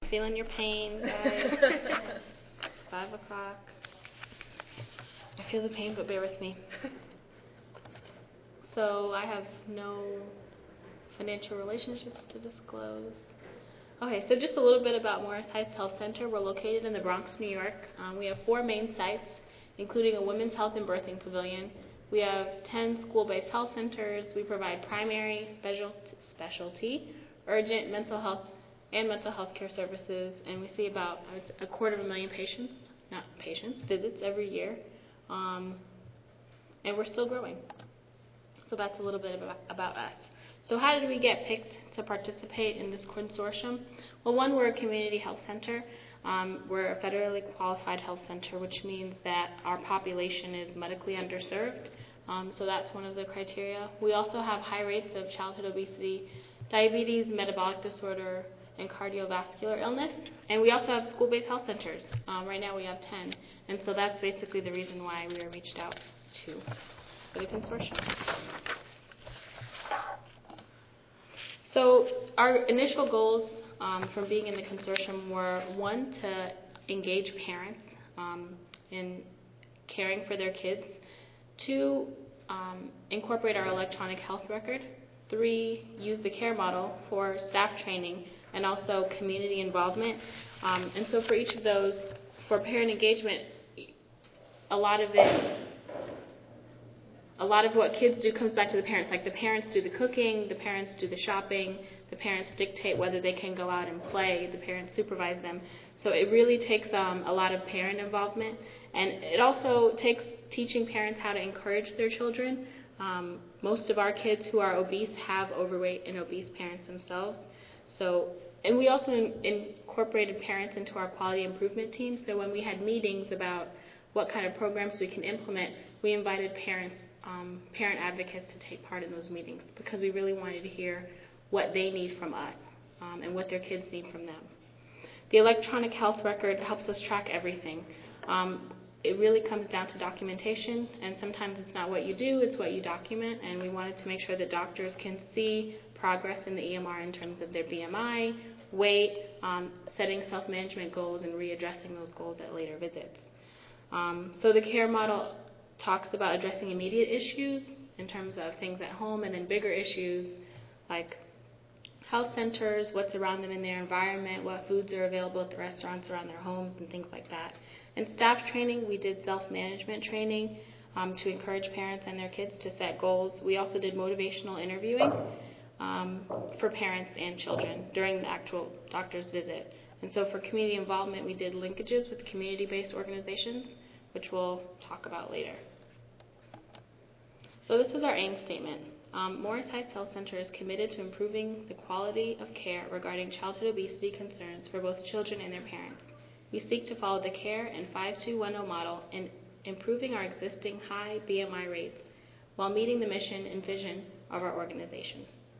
Feeling your pain, guys. It's 5 o'clock. I feel the pain, but bear with me. So I have no financial relationships to disclose. Okay, so just a little bit about Morris Heights Health Center. We're located in the Bronx, New York. We have 4 main sites, including a women's health and birthing pavilion. We have 10 school-based health centers. We provide primary, specialty, urgent mental health, and mental health care services, and we see about 250,000 visits every year, and we're still growing. So that's a little bit about us. So how did we get picked to participate in this consortium? Well, one, we're a community health center. We're a federally qualified health center, which means that our population is medically underserved. So that's one of the criteria. We also have high rates of childhood obesity, diabetes, metabolic disorder, and cardiovascular illness. And we also have school-based health centers. Right now we have 10. And so that's basically the reason why we were reached out to for the consortium. So our initial goals from being in the consortium were, 1, to engage parents in caring for their kids, 2, incorporate our electronic health record, 3, use the care model for staff training and also community involvement. And so for each of those, for parent engagement, a lot of what kids do comes back to the parents. Like the parents do the cooking, the parents do the shopping, the parents dictate whether they can go out and play, the parents supervise them. So it really takes a lot of parent involvement, and it also takes teaching parents how to encourage their children. Most of our kids who are obese have overweight and obese parents themselves. So, and we also incorporated parents into our quality improvement team. So when we had meetings about what kind of programs we can implement, we invited parents, parent advocates to take part in those meetings because we really wanted to hear what they need from us and what their kids need from them. The electronic health record helps us track everything. It really comes down to documentation, and sometimes it's not what you do, it's what you document, and we wanted to make sure that doctors can see progress in the EMR in terms of their BMI, weight, setting self-management goals, and readdressing those goals at later visits. So the care model talks about addressing immediate issues in terms of things at home, and then bigger issues like health centers, what's around them in their environment, what foods are available at the restaurants around their homes, and things like that. And staff training, we did self-management training to encourage parents and their kids to set goals. We also did motivational interviewing for parents and children during the actual doctor's visit. And so for community involvement, we did linkages with community-based organizations, which we'll talk about later. So this was our aim statement. Morris Heights Health Center is committed to improving the quality of care regarding childhood obesity concerns for both children and their parents. We seek to follow the CARE and 5210 model in improving our existing high BMI rates while meeting the mission and vision of our organization.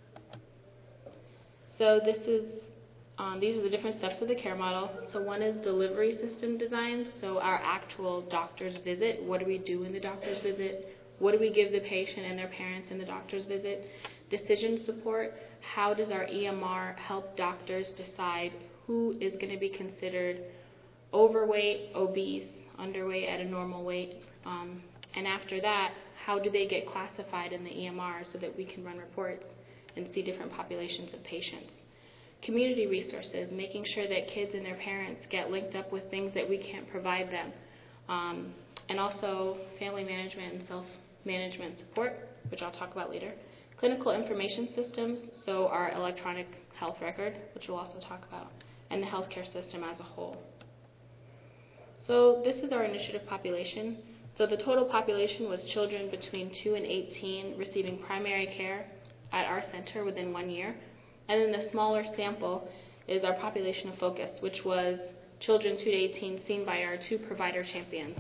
So these are the different steps of the care model. So one is delivery system design, so our actual doctor's visit. What do we do in the doctor's visit? What do we give the patient and their parents in the doctor's visit? Decision support. How does our EMR help doctors decide who is going to be considered overweight, obese, underweight at a normal weight? And after that, how do they get classified in the EMR so that we can run reports and see different populations of patients? Community resources, making sure that kids and their parents get linked up with things that we can't provide them. And also family management and self-management support, which I'll talk about later. Clinical information systems, so our electronic health record, which we'll also talk about, and the healthcare system as a whole. So this is our initiative population. So the total population was children between 2 and 18 receiving primary care at our center within 1 year. And then the smaller sample is our population of focus, which was children 2 to 18 seen by our 2 provider champions.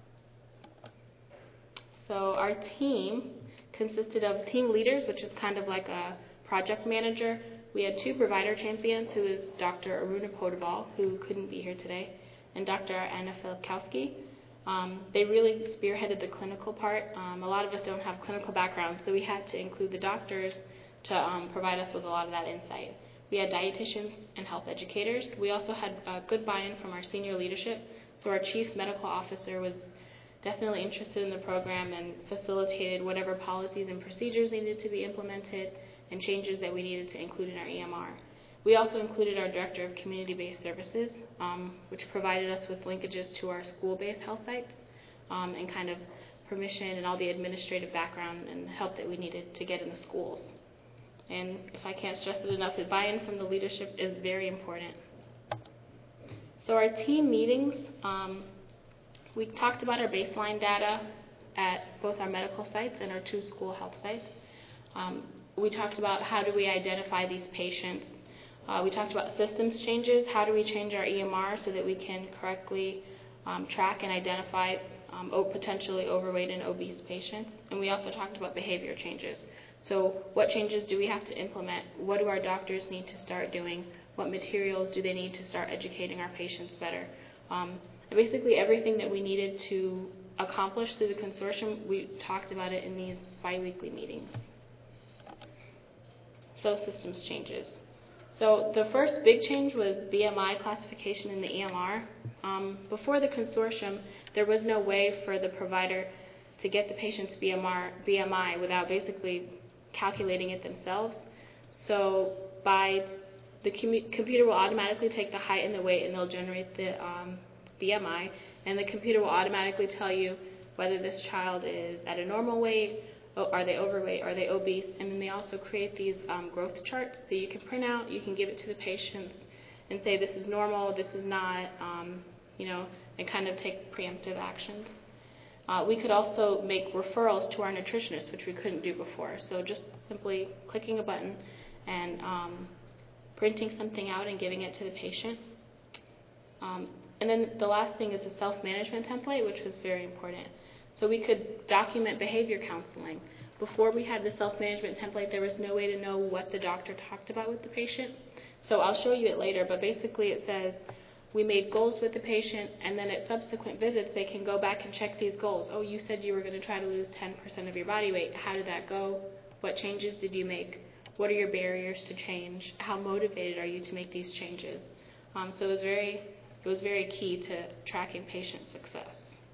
So our team consisted of team leaders, which is kind of like a project manager. We had 2 provider champions, who is Dr. Aruna Podaval, who couldn't be here today, and Dr. Anna Filipkowski. They really spearheaded the clinical part. A lot of us don't have clinical backgrounds, so we had to include the doctors to provide us with a lot of that insight. We had dietitians and health educators. We also had good buy-in from our senior leadership. So our chief medical officer was definitely interested in the program and facilitated whatever policies and procedures needed to be implemented and changes that we needed to include in our EMR. We also included our director of community-based services, which provided us with linkages to our school-based health sites and kind of permission and all the administrative background and help that we needed to get in the schools. And if I can't stress it enough, the buy-in from the leadership is very important. So our team meetings, we talked about our baseline data at both our medical sites and our 2 school health sites. We talked about how do we identify these patients. We talked about systems changes. How do we change our EMR so that we can correctly track and identify potentially overweight and obese patients. And we also talked about behavior changes. So what changes do we have to implement? What do our doctors need to start doing? What materials do they need to start educating our patients better? Basically everything that we needed to accomplish through the consortium, we talked about it in these biweekly meetings. So systems changes. So the first big change was BMI classification in the EMR. Before the consortium, there was no way for the provider to get the patient's BMI without basically calculating it themselves. So the computer will automatically take the height and the weight, and they'll generate the BMI, and the computer will automatically tell you whether this child is at a normal weight, are they overweight, are they obese, and then they also create these growth charts that you can print out. You can give it to the patient and say this is normal, this is not, and kind of take preemptive actions. We could also make referrals to our nutritionist, which we couldn't do before. So just simply clicking a button and printing something out and giving it to the patient. And then the last thing is a self-management template, which was very important. So we could document behavior counseling. Before we had the self-management template, there was no way to know what the doctor talked about with the patient. So I'll show you it later, but basically it says we made goals with the patient, and then at subsequent visits they can go back and check these goals. Oh, you said you were going to try to lose 10% of your body weight. How did that go? What changes did you make? What are your barriers to change? How motivated are you to make these changes? So it was very key to tracking patient success.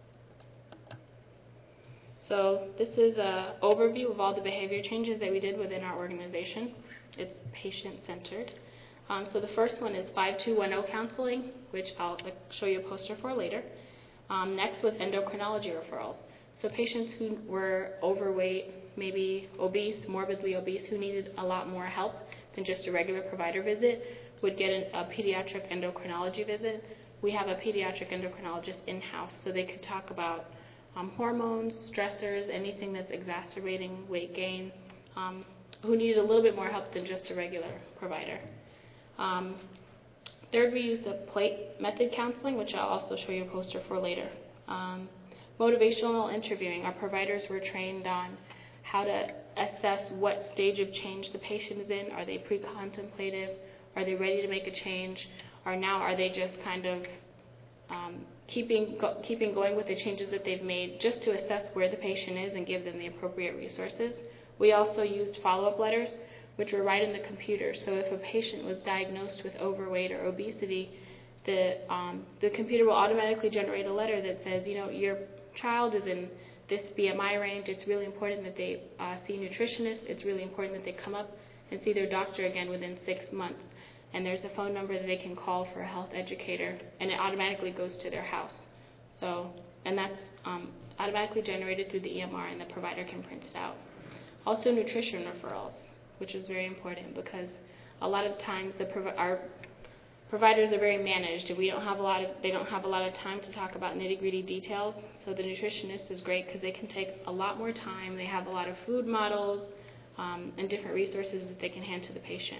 So this is an overview of all the behavior changes that we did within our organization. It's patient-centered. So the first one is 5210 counseling, which I'll show you a poster for later. Next was endocrinology referrals. So patients who were overweight, maybe obese, morbidly obese, who needed a lot more help than just a regular provider visit, would get a pediatric endocrinology visit. We have a pediatric endocrinologist in-house, so they could talk about hormones, stressors, anything that's exacerbating weight gain, who needed a little bit more help than just a regular provider. Third, we used the plate method counseling, which I'll also show you a poster for later. Motivational interviewing. Our providers were trained on how to assess what stage of change the patient is in. Are they pre-contemplative? Are they ready to make a change? Or now are they just kind of keeping going with the changes that they've made just to assess where the patient is and give them the appropriate resources? We also used follow-up letters, which were right in the computer. So if a patient was diagnosed with overweight or obesity, the computer will automatically generate a letter that says, your child is in this BMI range. It's really important that they see a nutritionist. It's really important that they come up and see their doctor again within 6 months. And there's a phone number that they can call for a health educator, and it automatically goes to their house. And that's automatically generated through the EMR, and the provider can print it out. Also nutrition referrals, which is very important because a lot of times our providers are very managed, and they don't have a lot of time to talk about nitty-gritty details. So the nutritionist is great because they can take a lot more time. They have a lot of food models and different resources that they can hand to the patient.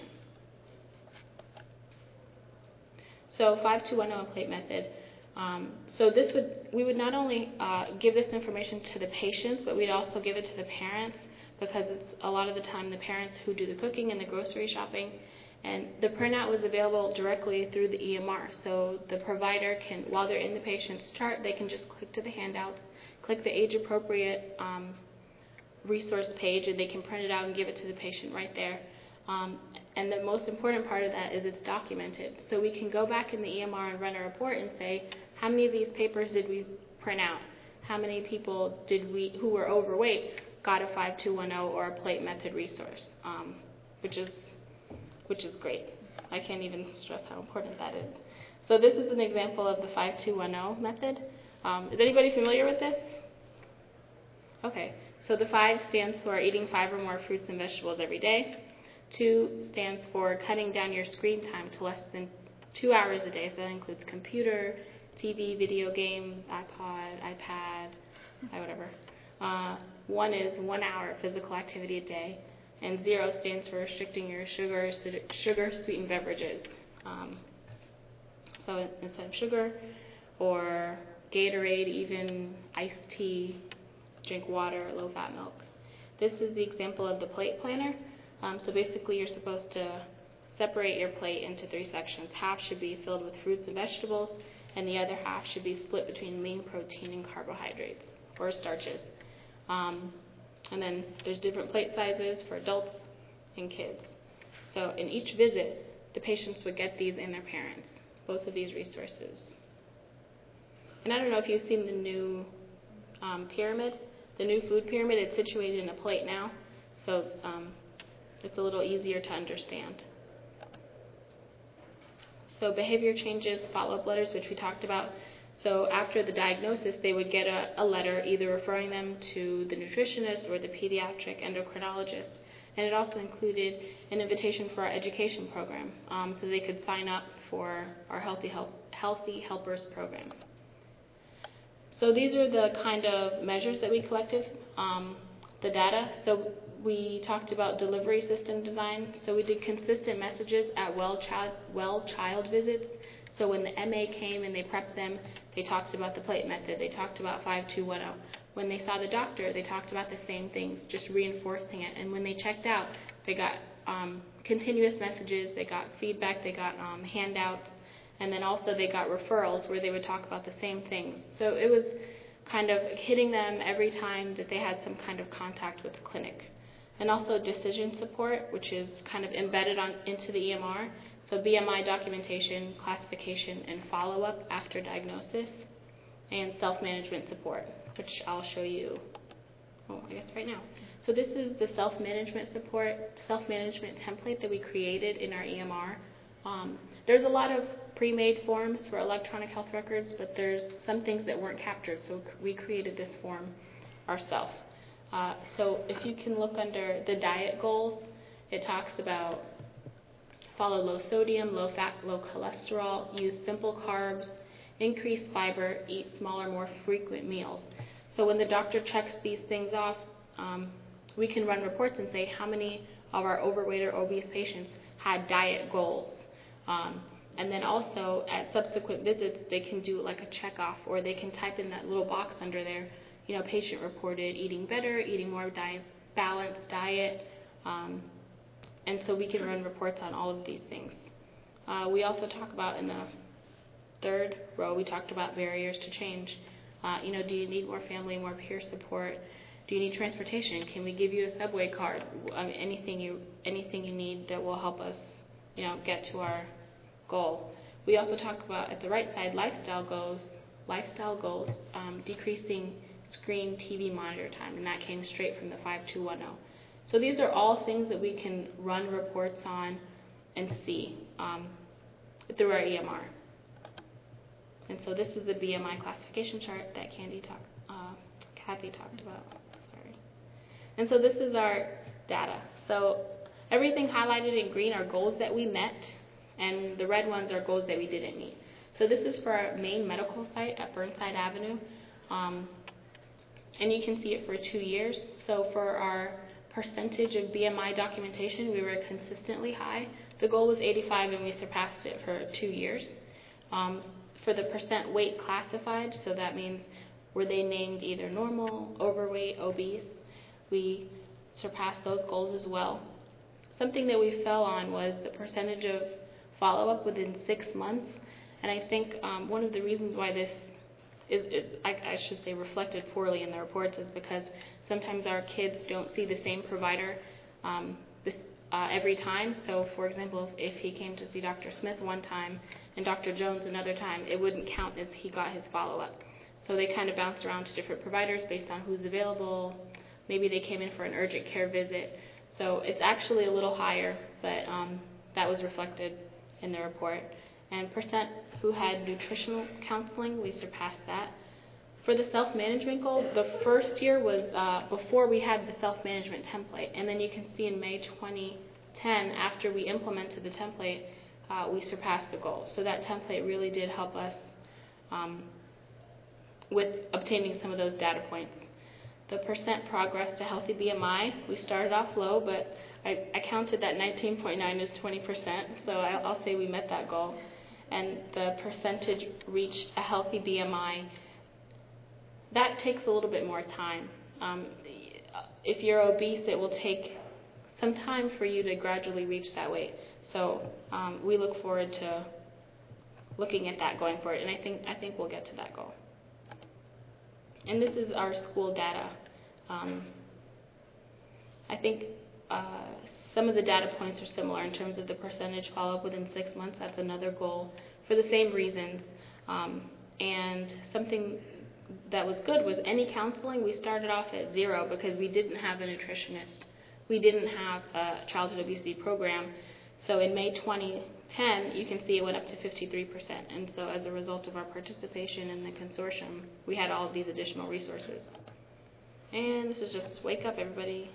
So 5210 plate method. So we would not only give this information to the patients, but we'd also give it to the parents, because it's a lot of the time the parents who do the cooking and the grocery shopping. And the printout was available directly through the EMR. So the provider can, while they're in the patient's chart, they can just click to the handouts, click the age-appropriate resource page, and they can print it out and give it to the patient right there. And the most important part of that is it's documented. So we can go back in the EMR and run a report and say, how many of these papers did we print out? How many people who were overweight got a 5210 or a plate method resource, which is great. I can't even stress how important that is. So this is an example of the 5210 method. Is anybody familiar with this? Okay, so the 5 stands for eating 5 or more fruits and vegetables every day. 2 stands for cutting down your screen time to less than 2 hours a day. So that includes computer, TV, video games, iPad, whatever. 1 is 1 hour of physical activity a day. And 0 stands for restricting your sugar-sweetened beverages. So instead of sugar or Gatorade, even iced tea, drink water, low-fat milk. This is the example of the plate planner. So basically you're supposed to separate your plate into 3 sections. Half should be filled with fruits and vegetables, and the other half should be split between lean protein and carbohydrates, or starches. And then there's different plate sizes for adults and kids. So in each visit, the patients would get these and their parents, both of these resources. And I don't know if you've seen the new pyramid, the new food pyramid. It's situated in a plate now, so it's a little easier to understand. So behavior changes, follow-up letters, which we talked about. So after the diagnosis, they would get a letter either referring them to the nutritionist or the pediatric endocrinologist. And it also included an invitation for our education program, so they could sign up for our Healthy Helpers program. So these are the kind of measures that we collected, the data. So we talked about delivery system design. So we did consistent messages at well child visits. So when the MA came and they prepped them, they talked about the plate method. They talked about 5210. When they saw the doctor, they talked about the same things, just reinforcing it. And when they checked out, they got continuous messages, they got feedback, they got handouts, and then also they got referrals where they would talk about the same things. So it was kind of hitting them every time that they had some kind of contact with the clinic. And also decision support, which is kind of embedded into the EMR. So BMI documentation, classification, and follow-up after diagnosis, and self-management support, which I'll show you, I guess right now. So this is the self-management template that we created in our EMR. There's a lot of pre-made forms for electronic health records, but there's some things that weren't captured, so we created this form ourselves. So if you can look under the diet goals, it talks about follow low sodium, low fat, low cholesterol, use simple carbs, increase fiber, eat smaller, more frequent meals. So when the doctor checks these things off, we can run reports and say how many of our overweight or obese patients had diet goals. And then also at subsequent visits, they can do like a check off, or they can type in that little box under there, patient reported eating better, eating more balanced diet. And so we can run reports on all of these things. We also talk about in the third row, we talked about barriers to change. Do you need more family, more peer support? Do you need transportation? Can we give you a subway card? Anything you need that will help us, get to our goal. We also talk about at the right side lifestyle goals, decreasing screen TV monitor time, and that came straight from the 5210. So these are all things that we can run reports on and see through our EMR. And so this is the BMI classification chart that Kathy talked about. Sorry. And so this is our data. So everything highlighted in green are goals that we met, and the red ones are goals that we didn't meet. So this is for our main medical site at Burnside Avenue, and you can see it for 2 years. So for our percentage of BMI documentation, we were consistently high. The goal was 85, and we surpassed it for 2 years. For the percent weight classified, so that means were they named either normal, overweight, obese, we surpassed those goals as well. Something that we fell on was the percentage of follow-up within 6 months, and I think one of the reasons why this is I should say reflected poorly in the reports is because sometimes our kids don't see the same provider every time. So, for example, if he came to see Dr. Smith one time and Dr. Jones another time, it wouldn't count as he got his follow-up. So they kind of bounced around to different providers based on who's available. Maybe they came in for an urgent care visit. So it's actually a little higher, but that was reflected in the report. And percent who had nutritional counseling, we surpassed that. For the self-management goal, the first year was before we had the self-management template. And then you can see in May 2010, after we implemented the template, we surpassed the goal. So that template really did help us with obtaining some of those data points. The percent progress to healthy BMI, we started off low, but I counted that 19.9 as 20%, so I'll say we met that goal. And the percentage reached a healthy BMI, that takes a little bit more time. If you're obese, it will take some time for you to gradually reach that weight. So we look forward to looking at that going forward, and I think we'll get to that goal. And this is our school data. I think some of the data points are similar in terms of the percentage follow-up within 6 months. That's another goal for the same reasons. And something that was good was any counseling, we started off at 0 because we didn't have a nutritionist. We didn't have a childhood obesity program. So in May 2010, you can see it went up to 53%. And so as a result of our participation in the consortium, we had all of these additional resources. And this is just wake up, everybody.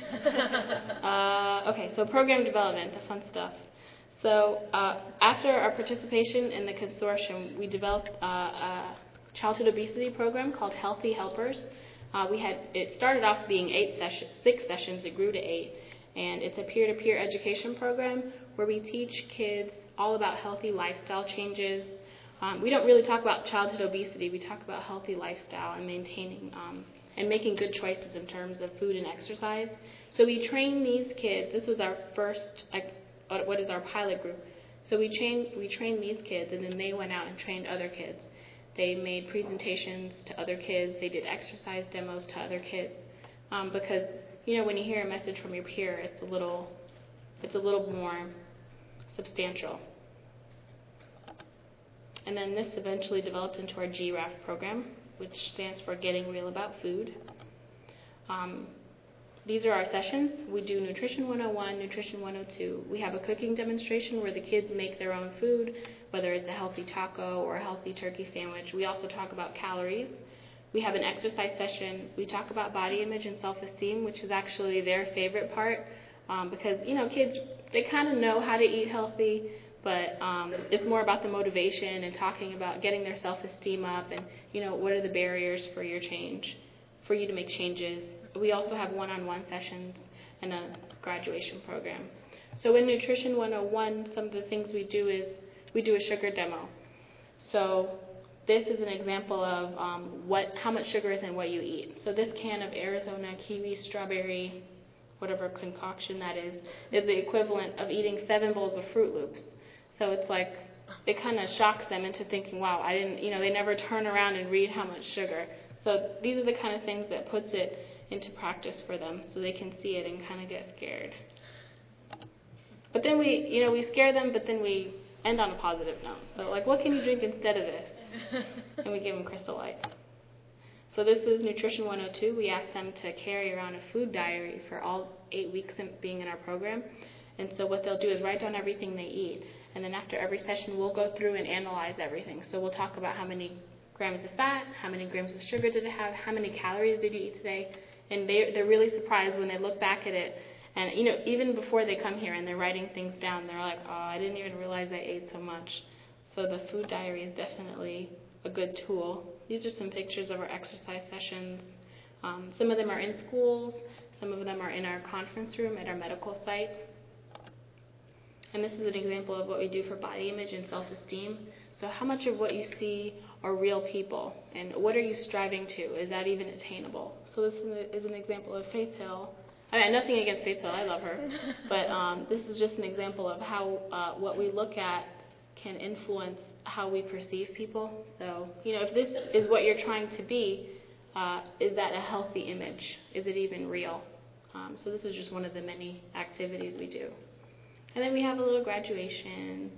Okay, so program development, the fun stuff. So after our participation in the consortium, we developed a childhood obesity program called Healthy Helpers. It started off being 6 sessions, it grew to 8. And it's a peer-to-peer education program where we teach kids all about healthy lifestyle changes. We don't really talk about childhood obesity. We talk about healthy lifestyle and maintaining and making good choices in terms of food and exercise. So we train these kids. This was our first, what is our pilot group. So we trained these kids, and then they went out and trained other kids. They made presentations to other kids. They did exercise demos to other kids because when you hear a message from your peer, it's a little more substantial. And then this eventually developed into our GRAF program, which stands for Getting Real About Food. These are our sessions. We do Nutrition 101, Nutrition 102. We have a cooking demonstration where the kids make their own food, whether it's a healthy taco or a healthy turkey sandwich. We also talk about calories. We have an exercise session. We talk about body image and self-esteem, which is actually their favorite part because, kids, they kind of know how to eat healthy, but it's more about the motivation and talking about getting their self-esteem up and, what are the barriers for your change, for you to make changes. We also have one-on-one sessions and a graduation program. So in Nutrition 101, some of the things we do is we do a sugar demo. So this is an example of how much sugar is in what you eat. So this can of Arizona kiwi strawberry, whatever concoction that is the equivalent of eating 7 bowls of Fruit Loops. So it's like, it kind of shocks them into thinking, wow, I didn't, they never turn around and read how much sugar. So these are the kind of things that puts it into practice for them so they can see it and kind of get scared. But then we scare them, but then we end on a positive note. So what can you drink instead of this? And we give them Crystal Light. So this is Nutrition 102. We ask them to carry around a food diary for all 8 weeks being in our program. And so what they'll do is write down everything they eat. And then after every session, we'll go through and analyze everything. So we'll talk about how many grams of fat, how many grams of sugar did it have, how many calories did you eat today. And they're really surprised when they look back at it. And, even before they come here and they're writing things down, they're like, oh, I didn't even realize I ate so much. So the food diary is definitely a good tool. These are some pictures of our exercise sessions. Some of them are in schools. Some of them are in our conference room at our medical site. And this is an example of what we do for body image and self-esteem. So how much of what you see are real people? And what are you striving to? Is that even attainable? So this is an example of Faith Hill. I mean, nothing against Faith Hill. I love her. But this is just an example of how what we look at can influence how we perceive people. So, if this is what you're trying to be, is that a healthy image? Is it even real? So this is just one of the many activities we do. And then we have a little graduation.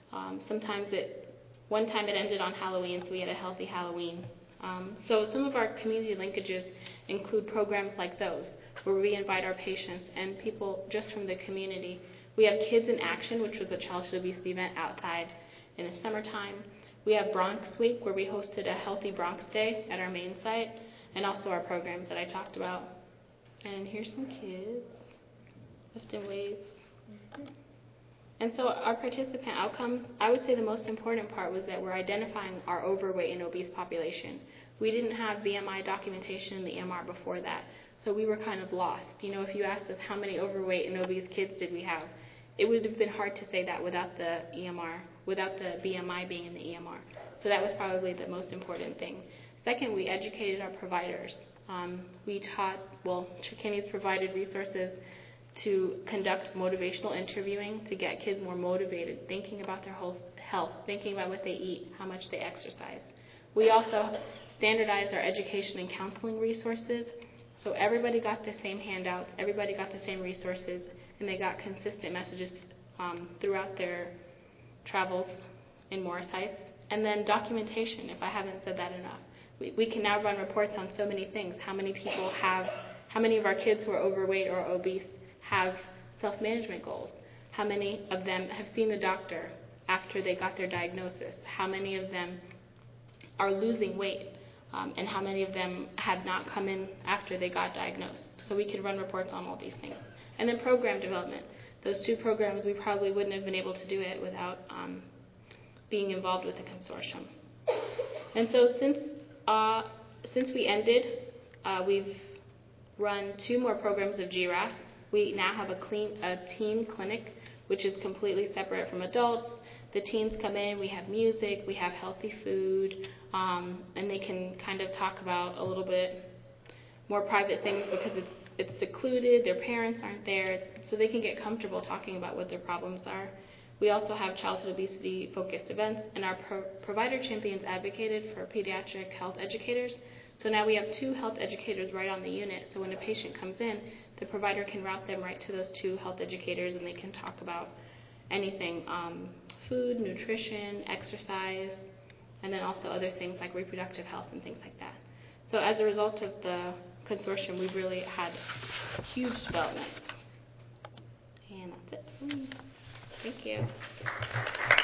One time it ended on Halloween, so we had a healthy Halloween. So some of our community linkages include programs like those, where we invite our patients and people just from the community. We have Kids in Action, which was a childhood obesity event outside in the summertime. We have Bronx Week, where we hosted a Healthy Bronx Day at our main site, and also our programs that I talked about. And here's some kids lifting weights. And so our participant outcomes, I would say the most important part was that we're identifying our overweight and obese population. We didn't have BMI documentation in the EMR before that, so we were kind of lost. You know, if you asked us how many overweight and obese kids did we have, it would have been hard to say that without the EMR, without the BMI being in the EMR. So that was probably the most important thing. Second, we educated our providers. Kenny's provided resources to conduct motivational interviewing to get kids more motivated, thinking about their whole health, thinking about what they eat, how much they exercise. We also standardized our education and counseling resources, so everybody got the same handouts, everybody got the same resources, and they got consistent messages throughout their travels in Morris Heights. And then documentation, if I haven't said that enough. We can now run reports on so many things. How many of our kids who are overweight or obese have self-management goals? How many of them have seen the doctor after they got their diagnosis? How many of them are losing weight? And how many of them have not come in after they got diagnosed? So we can run reports on all these things. And then program development. Those two programs, we probably wouldn't have been able to do it without being involved with the consortium. And so since we ended, we've run 2 more programs of GRAF. We now have a teen clinic, which is completely separate from adults. The teens come in, we have music, we have healthy food, and they can kind of talk about a little bit more private things because it's secluded, their parents aren't there, so they can get comfortable talking about what their problems are. We also have childhood obesity focused events, and our provider champions advocated for pediatric health educators. So now we have 2 health educators right on the unit, so when a patient comes in, the provider can route them right to those 2 health educators, and they can talk about anything, food, nutrition, exercise, and then also other things like reproductive health and things like that. So as a result of the consortium, we've really had huge development. And that's it. Thank you.